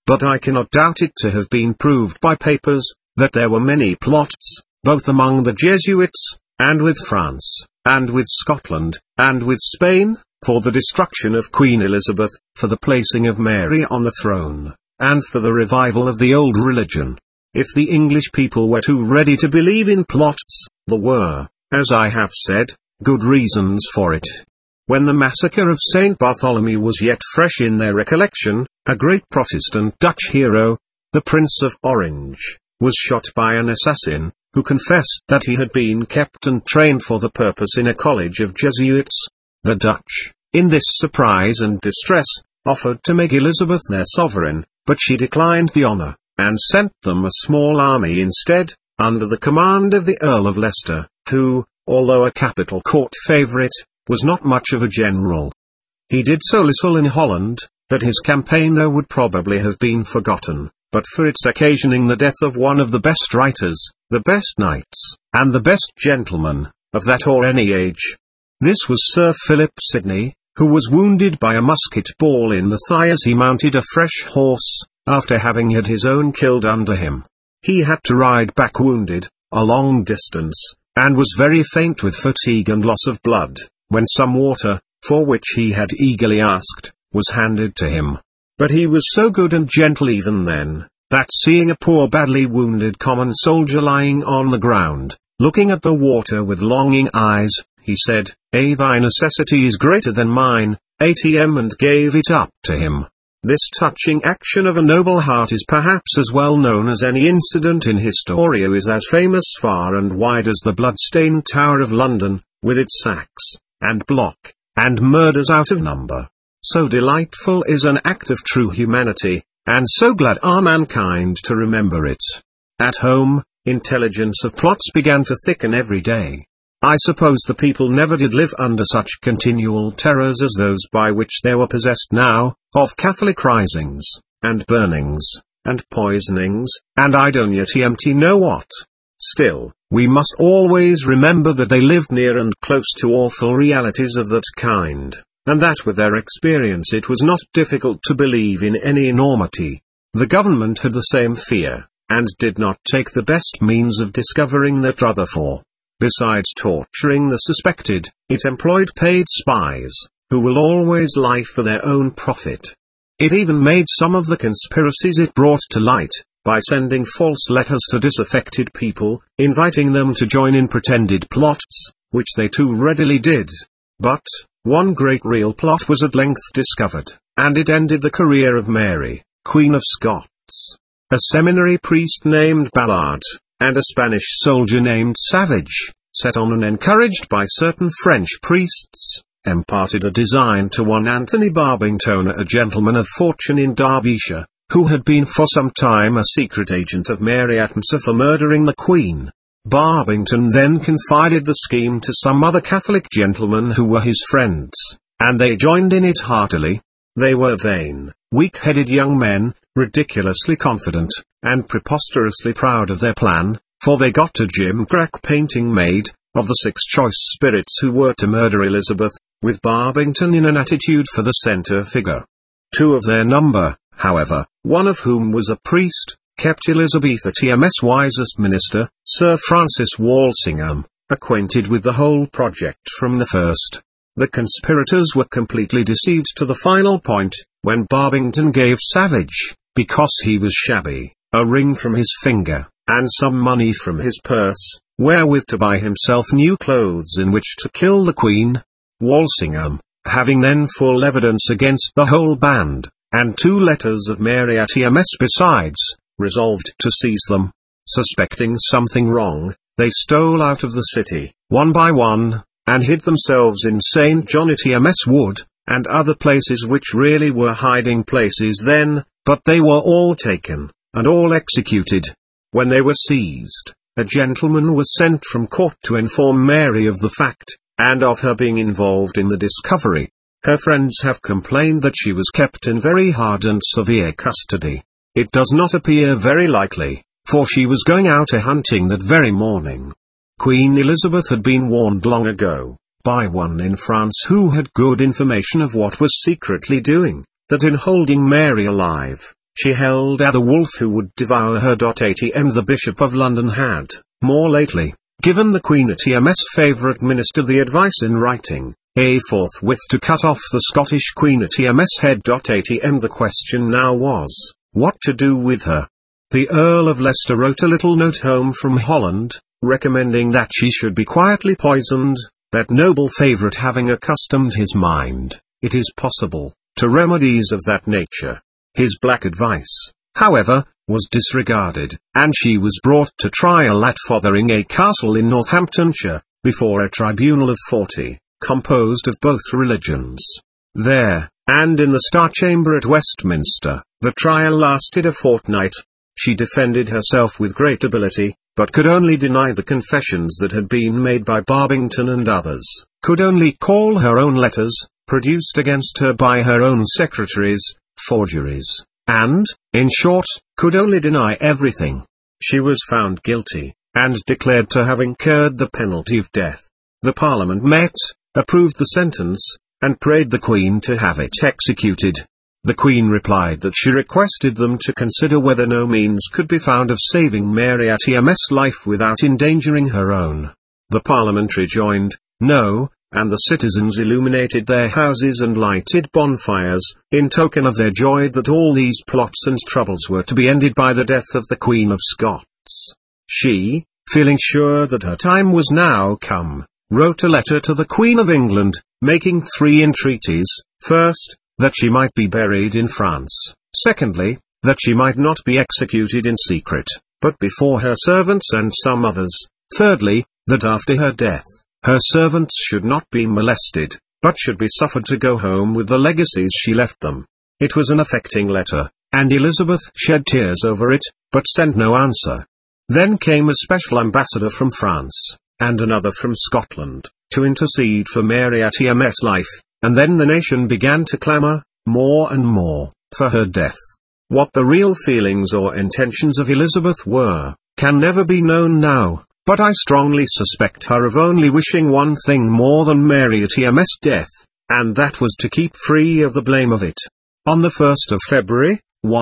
but I cannot doubt it to have been proved by papers, that there were many plots, both among the Jesuits, and with France, and with Scotland, and with Spain, for the destruction of Queen Elizabeth, for the placing of Mary on the throne, and for the revival of the old religion. If the English people were too ready to believe in plots, there were, as I have said, good reasons for it. When the massacre of St. Bartholomew was yet fresh in their recollection, a great Protestant Dutch hero, the Prince of Orange, was shot by an assassin, who confessed that he had been kept and trained for the purpose in a college of Jesuits. The Dutch, in this surprise and distress, offered to make Elizabeth their sovereign, but she declined the honour, and sent them a small army instead, under the command of the Earl of Leicester, who, although a capital court favourite, was not much of a general. He did so little in Holland, that his campaign there would probably have been forgotten, but for its occasioning the death of one of the best writers, the best knights, and the best gentlemen, of that or any age. This was Sir Philip Sidney, who was wounded by a musket ball in the thigh as he mounted a fresh horse, after having had his own killed under him. He had to ride back wounded, a long distance, and was very faint with fatigue and loss of blood, when some water, for which he had eagerly asked, was handed to him. But he was so good and gentle even then, that seeing a poor badly wounded common soldier lying on the ground, looking at the water with longing eyes, he said, "Thy necessity is greater than mine, ATM," and gave it up to him. This touching action of a noble heart is perhaps as well known as any incident in history, is as famous far and wide as the blood-stained Tower of London, with its sacks, and block, and murders out of number. So delightful is an act of true humanity, and so glad are mankind to remember it. At home, intelligence of plots began to thicken every day. I suppose the people never did live under such continual terrors as those by which they were possessed now, of Catholic risings, and burnings, and poisonings, and I don't yet know what. Still, we must always remember that they lived near and close to awful realities of that kind, and that with their experience it was not difficult to believe in any enormity. The government had the same fear, and did not take the best means of discovering that Rutherford. Besides torturing the suspected, it employed paid spies, who will always lie for their own profit. It even made some of the conspiracies it brought to light, by sending false letters to disaffected people, inviting them to join in pretended plots, which they too readily did. But, one great real plot was at length discovered, and it ended the career of Mary, Queen of Scots. A seminary priest named Ballard, and a Spanish soldier named Savage, set on and encouraged by certain French priests, imparted a design to one Anthony Barbington, a gentleman of fortune in Derbyshire, who had been for some time a secret agent of Mary Atmsa for murdering the Queen. Barbington then confided the scheme to some other Catholic gentlemen who were his friends, and they joined in it heartily. They were vain, weak-headed young men, ridiculously confident, and preposterously proud of their plan, for they got a gimcrack painting made, of the 6 choice spirits who were to murder Elizabeth, with Barbington in an attitude for the centre figure. 2 of their number, however, one of whom was a priest, kept Elizabeth TM's wisest minister, Sir Francis Walsingham, acquainted with the whole project from the first. The conspirators were completely deceived to the final point, when Barbington gave Savage, because he was shabby, a ring from his finger, and some money from his purse, wherewith to buy himself new clothes in which to kill the Queen. Walsingham, having then full evidence against the whole band, and 2 letters of Mary at EMS besides, resolved to seize them. Suspecting something wrong, they stole out of the city, one by one, and hid themselves in St. John at EMS Wood, and other places which really were hiding places then, but they were all taken, and all executed. When they were seized, a gentleman was sent from court to inform Mary of the fact, and of her being involved in the discovery. Her friends have complained that she was kept in very hard and severe custody. It does not appear very likely, for she was going out a-hunting that very morning. Queen Elizabeth had been warned long ago, by one in France who had good information of what was secretly doing, that in holding Mary alive, she held at the wolf who would devour her. ATM The Bishop of London had, more lately, given the Queen ATM's favourite minister the advice in writing, forthwith to cut off the Scottish Queen ATM's head. ATM The question now was, what to do with her. The Earl of Leicester wrote a little note home from Holland, recommending that she should be quietly poisoned, that noble favourite having accustomed his mind, it is possible, to remedies of that nature. His black advice, however, was disregarded, and she was brought to trial at Fotheringe Castle in Northamptonshire, before a tribunal of 40, composed of both religions. There, and in the Star Chamber at Westminster, the trial lasted a fortnight. She defended herself with great ability, but could only deny the confessions that had been made by Barbington and others, could only call her own letters, produced against her by her own secretaries, forgeries, and, in short, could only deny everything. She was found guilty, and declared to have incurred the penalty of death. The Parliament met, approved the sentence, and prayed the Queen to have it executed. The Queen replied that she requested them to consider whether no means could be found of saving Mary ATM's life without endangering her own. The Parliament rejoined, no, and the citizens illuminated their houses and lighted bonfires, in token of their joy that all these plots and troubles were to be ended by the death of the Queen of Scots. She, feeling sure that her time was now come, wrote a letter to the Queen of England, making 3 entreaties: first, that she might be buried in France; secondly, that she might not be executed in secret, but before her servants and some others; thirdly, that after her death, her servants should not be molested, but should be suffered to go home with the legacies she left them. It was an affecting letter, and Elizabeth shed tears over it, but sent no answer. Then came a special ambassador from France, and another from Scotland, to intercede for Mary ATM's life, and then the nation began to clamour, more and more, for her death. What the real feelings or intentions of Elizabeth were, can never be known now, but I strongly suspect her of only wishing one thing more than Mary ATM's death, and that was to keep free of the blame of it. On the 1st of February,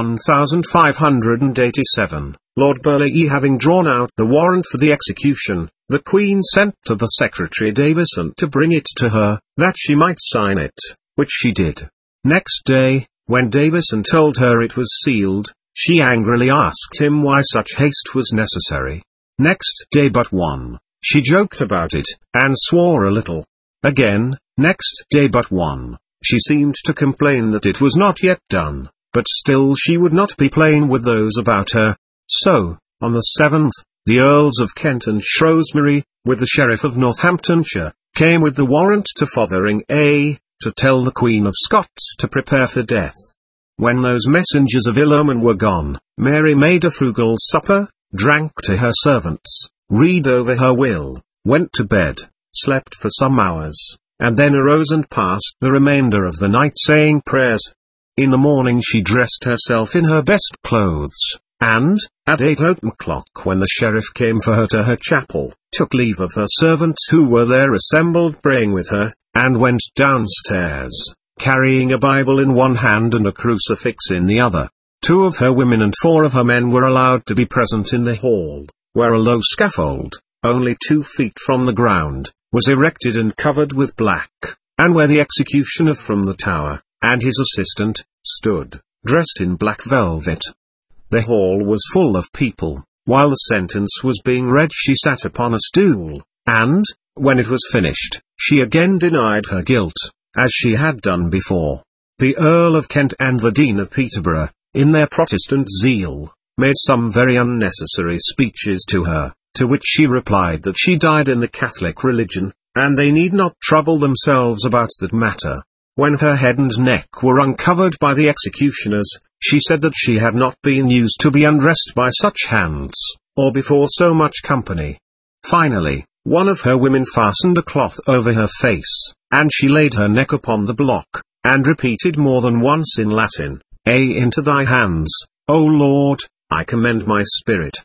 1587, Lord Burleigh having drawn out the warrant for the execution, the Queen sent to the Secretary Davison to bring it to her, that she might sign it, which she did. Next day, when Davison told her it was sealed, she angrily asked him why such haste was necessary. Next day but one, she joked about it, and swore a little. Again, next day but one, she seemed to complain that it was not yet done, but still she would not be plain with those about her. So, on the 7th, the Earls of Kent and Shrewsbury, with the Sheriff of Northamptonshire, came with the warrant to Fotheringe, to tell the Queen of Scots to prepare for death. When those messengers of ill omen were gone, Mary made a frugal supper, drank to her servants, read over her will, went to bed, slept for some hours, and then arose and passed the remainder of the night saying prayers. In the morning she dressed herself in her best clothes, and, at 8 o'clock when the sheriff came for her to her chapel, took leave of her servants who were there assembled praying with her, and went downstairs, carrying a Bible in one hand and a crucifix in the other. 2 of her women and 4 of her men were allowed to be present in the hall, where a low scaffold, only 2 feet from the ground, was erected and covered with black, and where the executioner from the Tower, and his assistant, stood, dressed in black velvet. The hall was full of people. While the sentence was being read she sat upon a stool, and, when it was finished, she again denied her guilt, as she had done before. The Earl of Kent and the Dean of Peterborough, in their Protestant zeal, made some very unnecessary speeches to her, to which she replied that she died in the Catholic religion, and they need not trouble themselves about that matter. When her head and neck were uncovered by the executioners, she said that she had not been used to be undressed by such hands, or before so much company. Finally, one of her women fastened a cloth over her face, and she laid her neck upon the block, and repeated more than once in Latin, into thy hands, O Lord, I commend my spirit.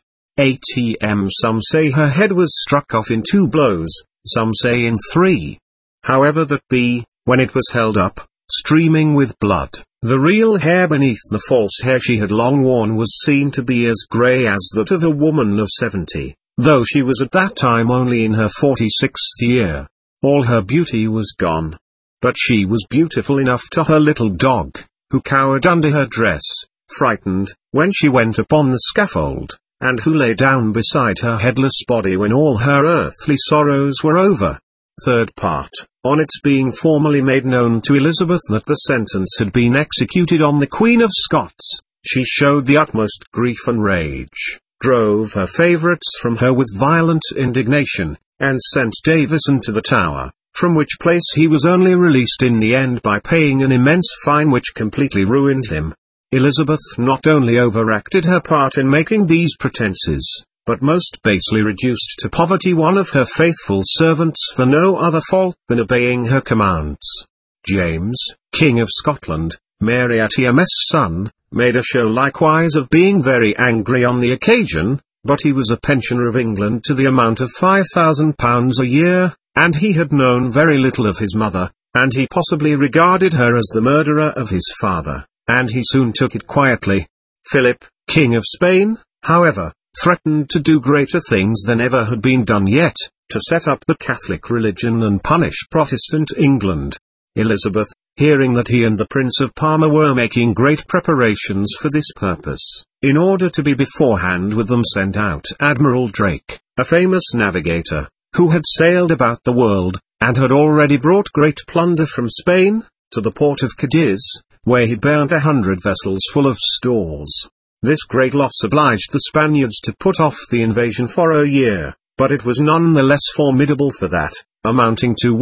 ATM. Some say her head was struck off in 2 blows, some say in 3. However that be, when it was held up, streaming with blood, The real hair beneath the false hair she had long worn was seen to be as grey as that of a woman of 70, though she was at that time only in her 46th year. All her beauty was gone. But she was beautiful enough to her little dog, who cowered under her dress, frightened, when she went upon the scaffold, and who lay down beside her headless body when all her earthly sorrows were over. Third part. On its being formally made known to Elizabeth that the sentence had been executed on the Queen of Scots, she showed the utmost grief and rage, drove her favourites from her with violent indignation, and sent Davison to the Tower, from which place he was only released in the end by paying an immense fine which completely ruined him. Elizabeth not only overacted her part in making these pretences, but most basely reduced to poverty one of her faithful servants for no other fault than obeying her commands. James, King of Scotland, Mary Atm's son, made a show likewise of being very angry on the occasion, but he was a pensioner of England to the amount of £5,000 a year, and he had known very little of his mother, and he possibly regarded her as the murderer of his father, and he soon took it quietly. Philip, King of Spain, however, threatened to do greater things than ever had been done yet, to set up the Catholic religion and punish Protestant England. Elizabeth, hearing that he and the Prince of Parma were making great preparations for this purpose, in order to be beforehand with them, sent out Admiral Drake, a famous navigator, who had sailed about the world, and had already brought great plunder from Spain, to the port of Cadiz, where he burnt 100 vessels full of stores. This great loss obliged the Spaniards to put off the invasion for a year, but it was none the less formidable for that, amounting to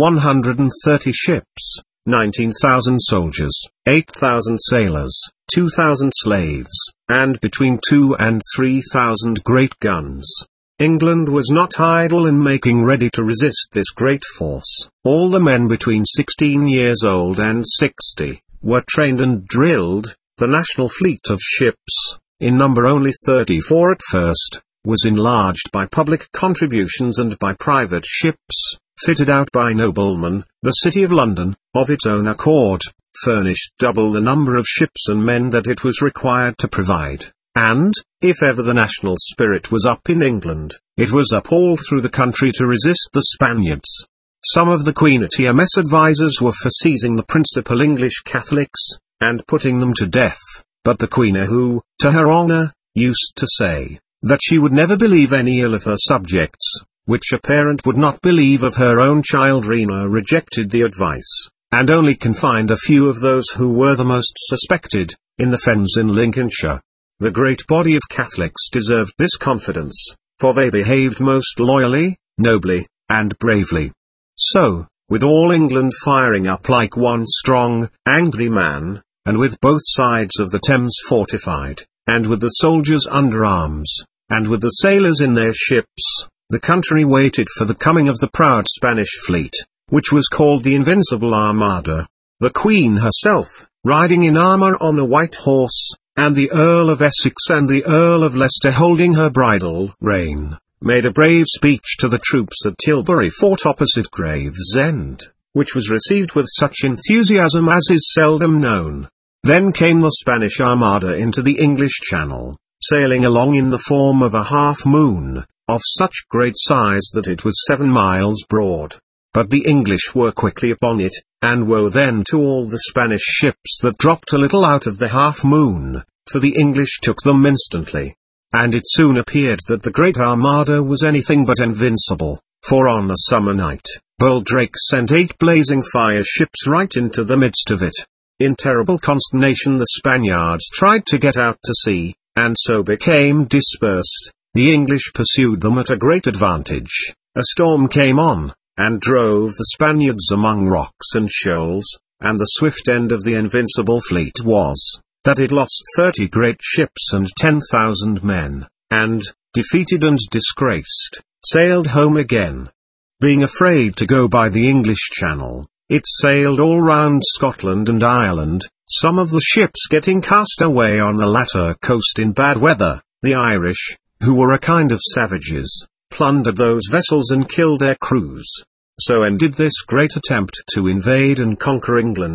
130 ships, 19,000 soldiers, 8,000 sailors, 2,000 slaves, and between 2 and 3,000 great guns. England was not idle in making ready to resist this great force. All the men between 16 years old and 60, were trained and drilled. The national fleet of ships, in number only 34 at first, was enlarged by public contributions and by private ships, fitted out by noblemen. The city of London, of its own accord, furnished double the number of ships and men that it was required to provide, and, if ever the national spirit was up in England, it was up all through the country to resist the Spaniards. Some of the Queen Atm's advisers were for seizing the principal English Catholics, and putting them to death, but the Queen, who, to her honour, used to say, that she would never believe any ill of her subjects, which a parent would not believe of her own child, Rena rejected the advice, and only confined a few of those who were the most suspected, in the fens in Lincolnshire. The great body of Catholics deserved this confidence, for they behaved most loyally, nobly, and bravely. So, with all England firing up like one strong, angry man, and with both sides of the Thames fortified, and with the soldiers under arms, and with the sailors in their ships, the country waited for the coming of the proud Spanish fleet, which was called the Invincible Armada. The Queen herself, riding in armour on a white horse, and the Earl of Essex and the Earl of Leicester holding her bridle rein, made a brave speech to the troops at Tilbury Fort opposite Gravesend, which was received with such enthusiasm as is seldom known. Then came the Spanish Armada into the English Channel, sailing along in the form of a half-moon, of such great size that it was 7 miles broad. But the English were quickly upon it, and woe then to all the Spanish ships that dropped a little out of the half-moon, for the English took them instantly. And it soon appeared that the great Armada was anything but invincible, for on a summer night, bold Drake sent 8 blazing fire ships right into the midst of it. In terrible consternation the Spaniards tried to get out to sea, and so became dispersed. The English pursued them at a great advantage. A storm came on, and drove the Spaniards among rocks and shoals, and the swift end of the invincible fleet was, that it lost 30 great ships and 10,000 men, and, defeated and disgraced, sailed home again. Being afraid to go by the English Channel, it sailed all round Scotland and Ireland, some of the ships getting cast away on the latter coast in bad weather. The Irish, who were a kind of savages, plundered those vessels and killed their crews. So ended this great attempt to invade and conquer England.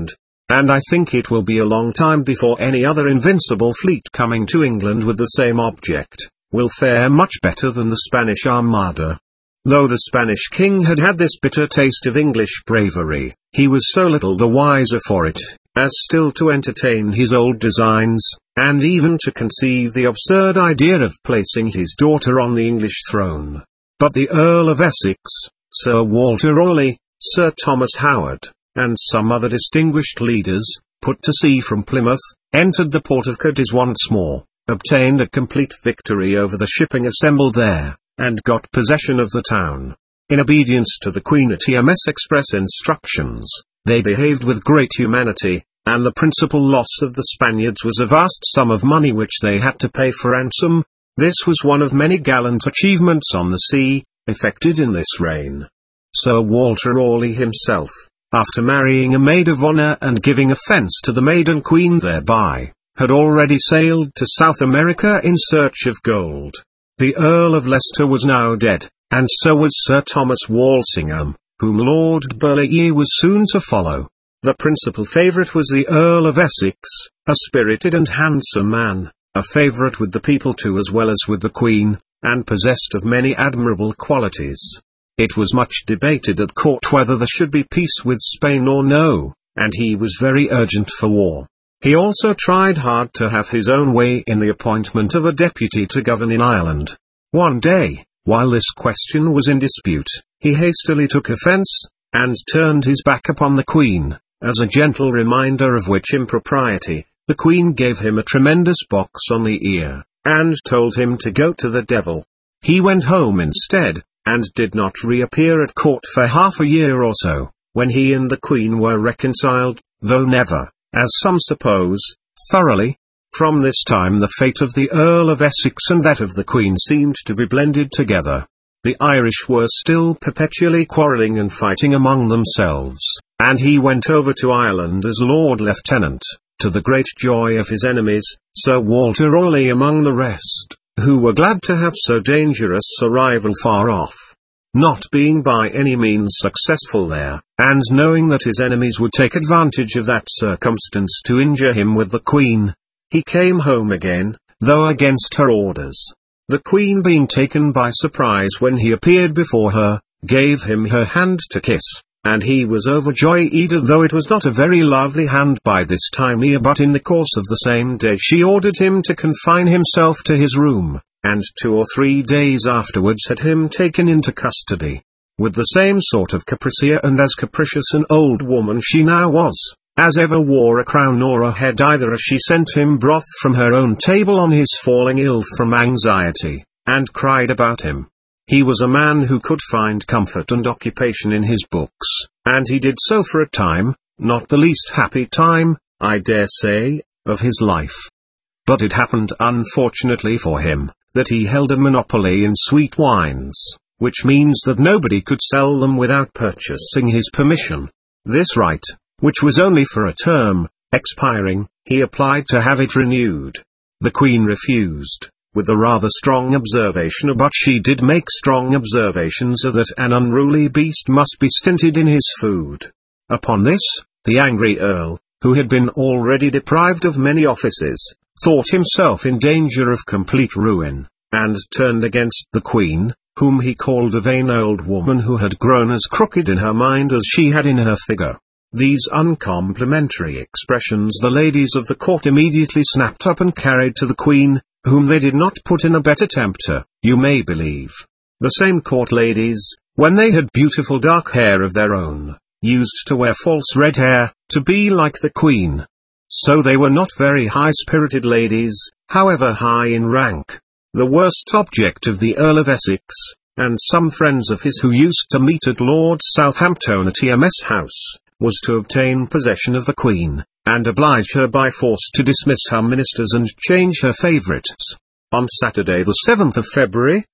and I think it will be a long time before any other invincible fleet coming to England with the same object will fare much better than the Spanish Armada. Though the Spanish king had had this bitter taste of English bravery, he was so little the wiser for it, as still to entertain his old designs, and even to conceive the absurd idea of placing his daughter on the English throne. But the Earl of Essex, Sir Walter Raleigh, Sir Thomas Howard, and some other distinguished leaders, put to sea from Plymouth, entered the port of Cadiz once more, obtained a complete victory over the shipping assembled there, and got possession of the town. In obedience to the Queen TMS Express instructions, they behaved with great humanity, and the principal loss of the Spaniards was a vast sum of money which they had to pay for ransom. This was one of many gallant achievements on the sea, effected in this reign. Sir Walter Raleigh himself, after marrying a maid of honor and giving offense to the maiden queen thereby, had already sailed to South America in search of gold. The Earl of Leicester was now dead, and so was Sir Thomas Walsingham, whom Lord Burleigh was soon to follow. The principal favourite was the Earl of Essex, a spirited and handsome man, a favourite with the people too as well as with the Queen, and possessed of many admirable qualities. It was much debated at court whether there should be peace with Spain or no, and he was very urgent for war. He also tried hard to have his own way in the appointment of a deputy to govern in Ireland. One day, while this question was in dispute, he hastily took offence, and turned his back upon the Queen. As a gentle reminder of which impropriety, the Queen gave him a tremendous box on the ear, and told him to go to the devil. He went home instead, and did not reappear at court for half a year or so, when he and the Queen were reconciled, though never, as some suppose, thoroughly. From this time the fate of the Earl of Essex and that of the Queen seemed to be blended together. The Irish were still perpetually quarrelling and fighting among themselves, and he went over to Ireland as Lord Lieutenant, to the great joy of his enemies, Sir Walter Raleigh among the rest, who were glad to have so dangerous a rival far off. Not being by any means successful there, and knowing that his enemies would take advantage of that circumstance to injure him with the Queen, he came home again, though against her orders. The Queen being taken by surprise when he appeared before her, gave him her hand to kiss, and he was overjoyed though it was not a very lovely hand by this time but in the course of the same day she ordered him to confine himself to his room, and 2 or 3 days afterwards had him taken into custody. With the same sort of caprice and as capricious an old woman she now was, as ever wore a crown nor a head either, as she sent him broth from her own table on his falling ill from anxiety, and cried about him. He was a man who could find comfort and occupation in his books, and he did so for a time, not the least happy time, I dare say, of his life. But it happened unfortunately for him, that he held a monopoly in sweet wines, which means that nobody could sell them without purchasing his permission. This right, which was only for a term, expiring, he applied to have it renewed. The Queen refused, with a rather strong observation, but she did make strong observations that an unruly beast must be stinted in his food. Upon this, the angry Earl, who had been already deprived of many offices, thought himself in danger of complete ruin, and turned against the Queen, whom he called a vain old woman who had grown as crooked in her mind as she had in her figure. These uncomplimentary expressions the ladies of the court immediately snapped up and carried to the Queen, whom they did not put in a better temper, you may believe. The same court ladies, when they had beautiful dark hair of their own, used to wear false red hair, to be like the Queen. So they were not very high-spirited ladies, however high in rank. The worst object of the Earl of Essex, and some friends of his who used to meet at Lord Southampton's house, was to obtain possession of the Queen, and oblige her by force to dismiss her ministers and change her favourites. On Saturday the 7th of February,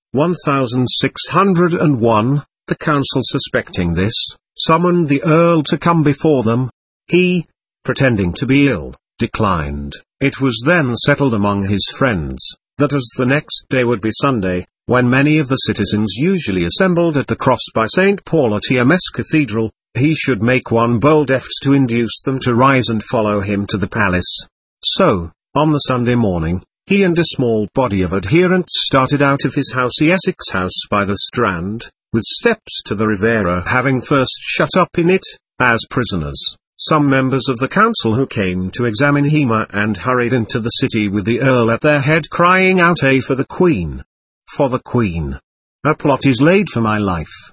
1601, the council, suspecting this, summoned the Earl to come before them. He, pretending to be ill, declined. It was then settled among his friends, that as the next day would be Sunday, when many of the citizens usually assembled at the cross by St. Paul at TMS Cathedral, he should make one bold effort to induce them to rise and follow him to the palace. So, on the Sunday morning, he and a small body of adherents started out of his house, the Essex House by the Strand, with steps to the Riviera, having first shut up in it, as prisoners, some members of the council who came to examine him, and hurried into the city with the Earl at their head, crying out, "A for the Queen! For the Queen! A plot is laid for my life!"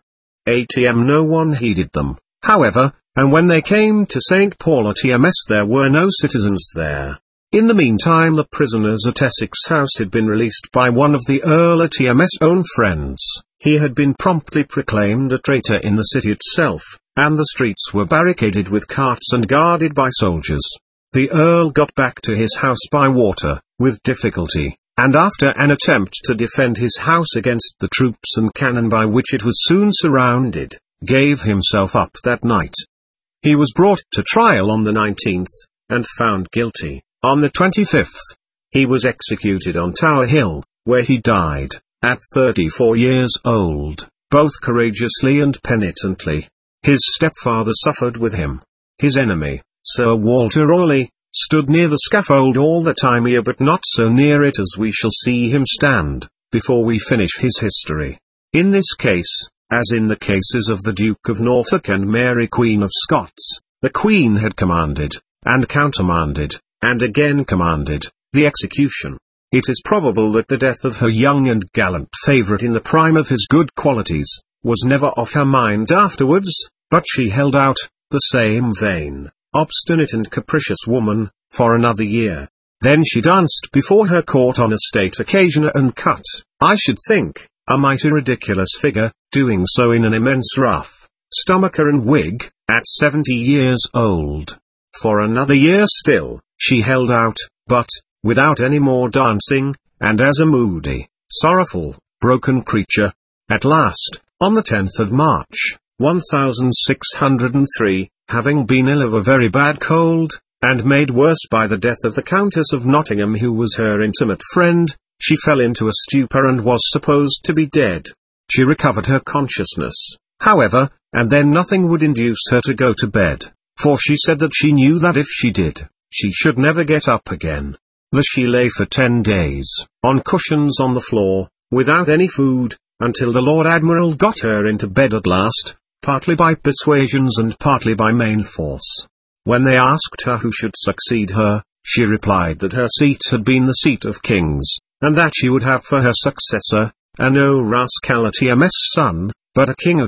No one heeded them, however, and when they came to St. Paul at there were no citizens there. In the meantime the prisoners at Essex House had been released by one of the Earl at own friends. He had been promptly proclaimed a traitor in the city itself, and the streets were barricaded with carts and guarded by soldiers. The Earl got back to his house by water, with difficulty, and after an attempt to defend his house against the troops and cannon by which it was soon surrounded, gave himself up that night. He was brought to trial on the 19th, and found guilty. On the 25th, he was executed on Tower Hill, where he died, at 34 years old, both courageously and penitently. His stepfather suffered with him. His enemy, Sir Walter Raleigh, stood near the scaffold all the time here, but not so near it as we shall see him stand, before we finish his history. In this case, as in the cases of the Duke of Norfolk and Mary Queen of Scots, the Queen had commanded, and countermanded, and again commanded, the execution. It is probable that the death of her young and gallant favourite in the prime of his good qualities, was never off her mind afterwards, but she held out, the same vain, obstinate and capricious woman, for another year. Then she danced before her court on a state occasion and cut, I should think, a mighty ridiculous figure, doing so in an immense ruff, stomacher and wig, at 70 years old. For another year still, she held out, but, without any more dancing, and as a moody, sorrowful, broken creature. At last, on the 10th of March, 1603, having been ill of a very bad cold, and made worse by the death of the Countess of Nottingham, who was her intimate friend, she fell into a stupor and was supposed to be dead. She recovered her consciousness, however, and then nothing would induce her to go to bed, for she said that she knew that if she did, she should never get up again. Thus she lay for 10 days, on cushions on the floor, without any food, until the Lord Admiral got her into bed at last, partly by persuasions and partly by main force. When they asked her who should succeed her, she replied that her seat had been the seat of kings, and that she would have for her successor, a no rascal son, but a king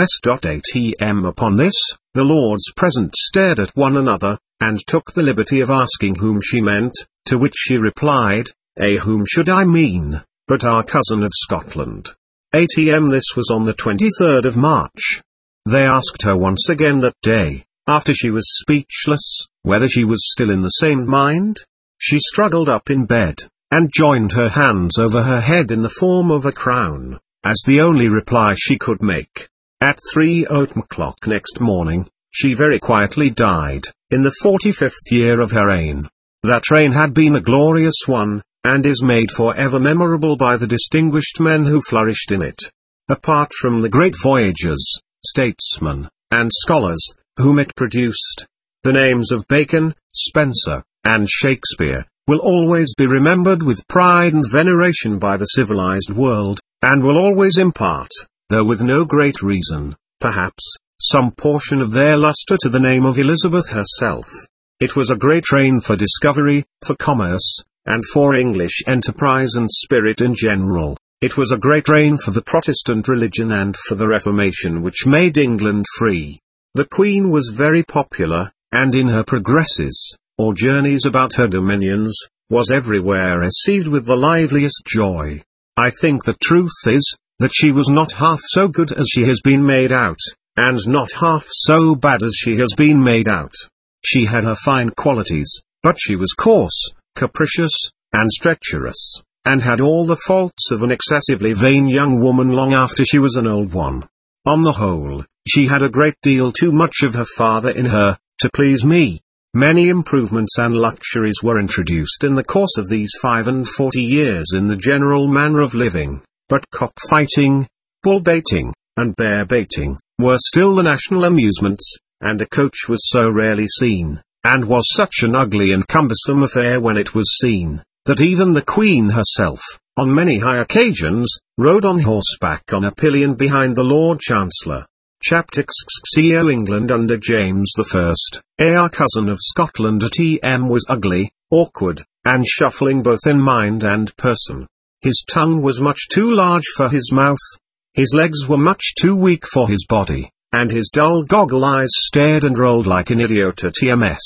atm. Upon this, the lords present stared at one another, and took the liberty of asking whom she meant, to which she replied, whom should I mean, but our cousin of Scotland. This was on the 23rd of March. They asked her once again that day, after she was speechless, whether she was still in the same mind. She struggled up in bed, and joined her hands over her head in the form of a crown, as the only reply she could make. At 3:00 o'clock next morning, she very quietly died, in the 45th year of her reign. That reign had been a glorious one, and is made forever memorable by the distinguished men who flourished in it. Apart from the great voyagers, statesmen, and scholars, whom it produced, the names of Bacon, Spencer, and Shakespeare, will always be remembered with pride and veneration by the civilized world, and will always impart, though with no great reason, perhaps, some portion of their lustre to the name of Elizabeth herself. It was a great reign for discovery, for commerce, and for English enterprise and spirit in general. It was a great reign for the Protestant religion and for the Reformation which made England free. The Queen was very popular, and in her progresses, or journeys about her dominions, was everywhere received with the liveliest joy. I think the truth is, that she was not half so good as she has been made out, and not half so bad as she has been made out. She had her fine qualities, but she was coarse, capricious, and treacherous, and had all the faults of an excessively vain young woman long after she was an old one. On the whole, she had a great deal too much of her father in her, to please me. Many improvements and luxuries were introduced in the course of these 45 years in the general manner of living, but cock-fighting, bull-baiting, and bear-baiting, were still the national amusements, and a coach was so rarely seen, and was such an ugly and cumbersome affair when it was seen, that even the Queen herself, on many high occasions, rode on horseback on a pillion behind the Lord Chancellor. Chapter XXXO England under James I, our cousin of Scotland at was ugly, awkward, and shuffling both in mind and person. His tongue was much too large for his mouth, his legs were much too weak for his body, and his dull goggle eyes stared and rolled like an idiot at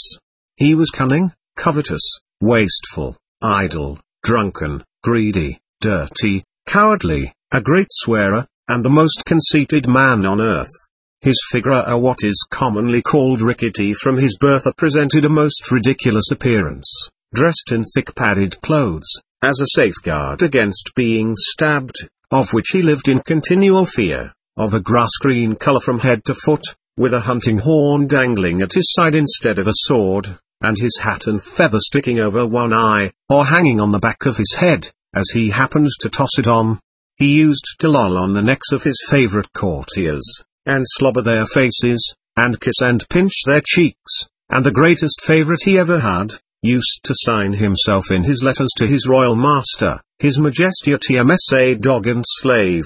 He was cunning, covetous, wasteful, idle, drunken, greedy, dirty, cowardly, a great swearer, and the most conceited man on earth. His figure, what is commonly called rickety from his birth, presented a most ridiculous appearance, dressed in thick padded clothes, as a safeguard against being stabbed, of which he lived in continual fear, of a grass-green colour from head to foot, with a hunting horn dangling at his side instead of a sword, and his hat and feather sticking over one eye, or hanging on the back of his head, as he happened to toss it on. He used to loll on the necks of his favourite courtiers, and slobber their faces, and kiss and pinch their cheeks, and the greatest favourite he ever had, used to sign himself in his letters to his royal master, His Majesty a dog and slave,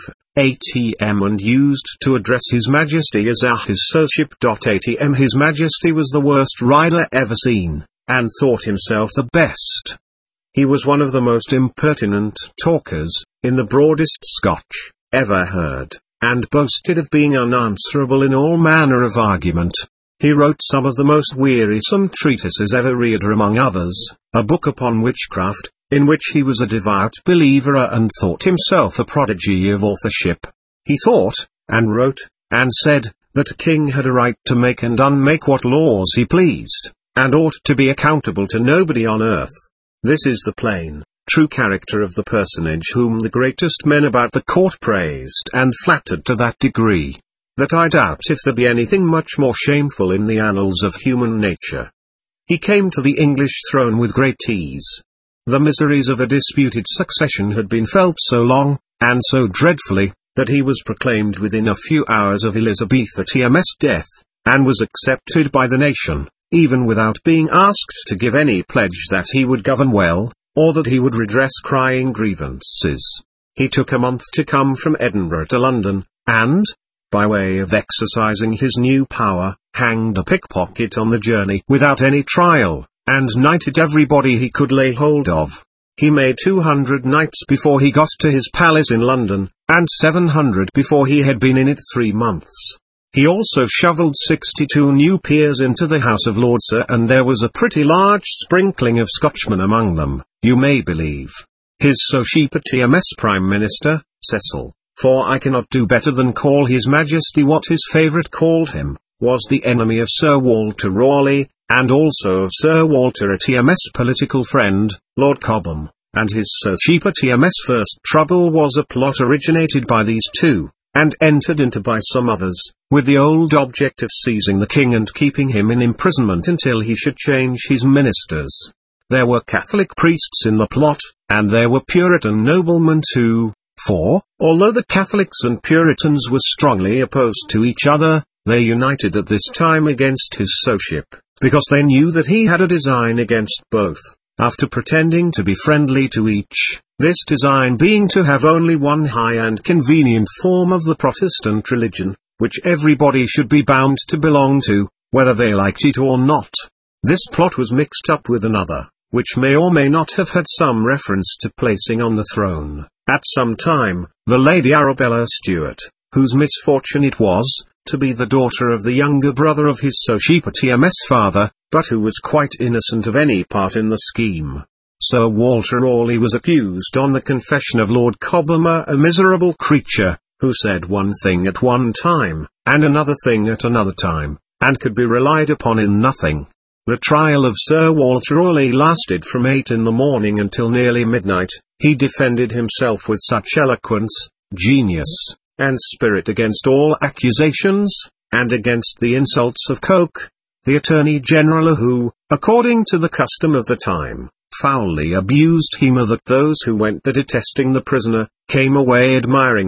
ATM, and used to address His Majesty as his Sirship. ATM. His Majesty was the worst rider ever seen, and thought himself the best. He was one of the most impertinent talkers, in the broadest Scotch, ever heard, and boasted of being unanswerable in all manner of argument. He wrote some of the most wearisome treatises ever read, among others, a book upon witchcraft, in which he was a devout believer and thought himself a prodigy of authorship. He thought, and wrote, and said, that a king had a right to make and unmake what laws he pleased, and ought to be accountable to nobody on earth. This is the plain, true character of the personage whom the greatest men about the court praised and flattered to that degree, that I doubt if there be anything much more shameful in the annals of human nature. He came to the English throne with great ease. The miseries of a disputed succession had been felt so long, and so dreadfully, that he was proclaimed within a few hours of Elizabeth's death, and was accepted by the nation, even without being asked to give any pledge that he would govern well, or that he would redress crying grievances. He took a month to come from Edinburgh to London, and, by way of exercising his new power, hanged a pickpocket on the journey without any trial, and knighted everybody he could lay hold of. He made 200 knights before he got to his palace in London, and 700 before he had been in it 3 months. He also shovelled 62 new peers into the House of Lords, and there was a pretty large sprinkling of Scotchmen among them, you may believe. His Sirship Prime Minister, Cecil, for I cannot do better than call His Majesty what his favourite called him, was the enemy of Sir Walter Raleigh, and also of Sir Walter political friend, Lord Cobham, and his Sirship first trouble was a plot originated by these two, and entered into by some others, with the old object of seizing the king and keeping him in imprisonment until he should change his ministers. There were Catholic priests in the plot, and there were Puritan noblemen too, for, although the Catholics and Puritans were strongly opposed to each other, they united at this time against his Sirship, because they knew that he had a design against both, after pretending to be friendly to each, this design being to have only one high and convenient form of the Protestant religion, which everybody should be bound to belong to, whether they liked it or not. This plot was mixed up with another, which may or may not have had some reference to placing on the throne, at some time, the Lady Arabella Stuart, whose misfortune it was, to be the daughter of the younger brother of his Sirship father, but who was quite innocent of any part in the scheme. Sir Walter Raleigh was accused on the confession of Lord Cobham, a miserable creature, who said one thing at one time, and another thing at another time, and could be relied upon in nothing. The trial of Sir Walter Raleigh lasted from 8 in the morning until nearly midnight. He defended himself with such eloquence, genius, and spirit against all accusations, and against the insults of Coke, the Attorney General, who, according to the custom of the time, foully abused him, that those who went there detesting the prisoner, came away admiring him,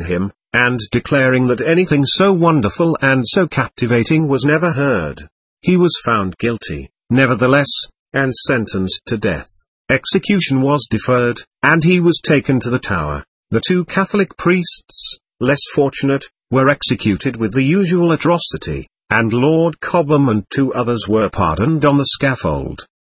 and declaring that anything so wonderful and so captivating was never heard. He was found guilty, nevertheless, and sentenced to death. Execution was deferred, and he was taken to the Tower. The 2 Catholic priests, less fortunate, were executed with the usual atrocity, and Lord Cobham and 2 others were pardoned on the scaffold.